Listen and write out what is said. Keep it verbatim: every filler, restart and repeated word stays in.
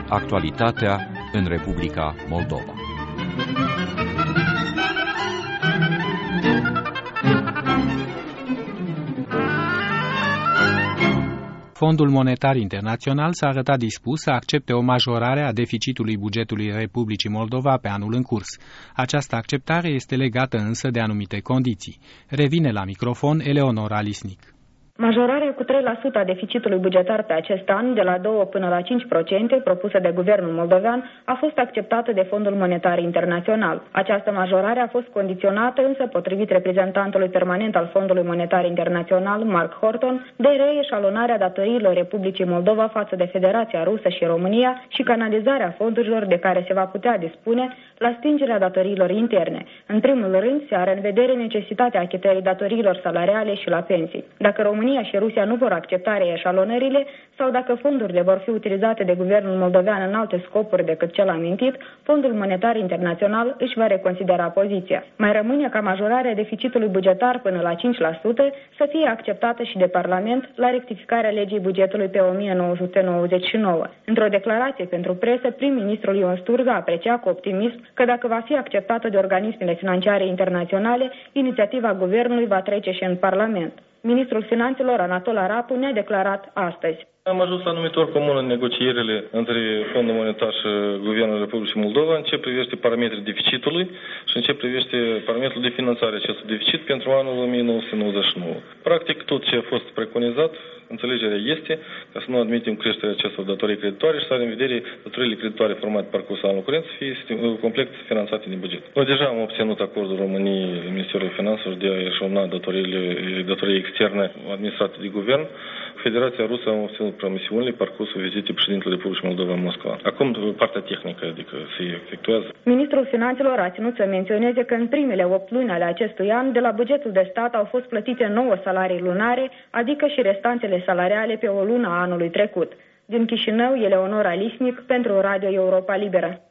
Actualitatea în Republica Moldova. Fondul Monetar Internațional s-a arătat dispus să accepte o majorare a deficitului bugetului Republicii Moldova pe anul în curs. Această acceptare este legată însă de anumite condiții. Revine la microfon Eleonora Lisnic. Majorarea cu trei la sută a deficitului bugetar pe acest an, de la doi până la cinci la sută, propusă de guvernul moldovean, a fost acceptată de Fondul Monetar Internațional. Această majorare a fost condiționată, însă, potrivit reprezentantului permanent al Fondului Monetar Internațional, Mark Horton, de reeșalonarea datoriilor Republicii Moldova față de Federația Rusă și România și canalizarea fondurilor de care se va putea dispune la stingerea datoriilor interne. În primul rând, se are în vedere necesitatea achitării datoriilor salariale și la pensii. Dacă România și Rusia nu vor accepta reeșalonările sau dacă fondurile vor fi utilizate de guvernul moldovean în alte scopuri decât cel amintit, Fondul Monetar Internațional își va reconsidera poziția. Mai rămâne ca majorarea deficitului bugetar până la cinci la sută să fie acceptată și de Parlament la rectificarea legii bugetului pe o mie nouă sute nouăzeci și nouă. Într-o declarație pentru presă, prim-ministrul Ion Sturza aprecia cu optimism că dacă va fi acceptată de organismele financiare internaționale, inițiativa guvernului va trece și în Parlament. Ministrul Finanțelor, Anatol Arapu, ne-a declarat astăzi. Am ajuns la numitor comun în negocierile între Fondul Monetar și Guvernul Republicii Moldova în ce privește parametrii deficitului și în ce privește parametrul de finanțare acestui deficit pentru anul o mie nouă sute nouăzeci și nouă. Practic, tot ce a fost preconizat, înțelegerea este ca să nu admitem creșterea acestor datorii creditoare și să avem în vedere datoriile creditoare formate pe parcursul anului curent să fie complet finanțate din buget. Noi deja am obținut acordul României, Ministerului Finanțelor, de a eșalona datoriile, datorii externe administrate de guvern. Federația Rusă a obținut promisiunile parcursul vizitei președintelui Republicii Moldova în Moscova. Acum partea tehnică, adică se efectuează. Ministrul Finanțelor a ținut să menționeze că în primele opt luni ale acestui an, de la bugetul de stat au fost plătite nouă salarii lunare, adică și restanțele salariale pe o lună a anului trecut. Din Chișinău, Eleonora Lisnic, pentru Radio Europa Liberă.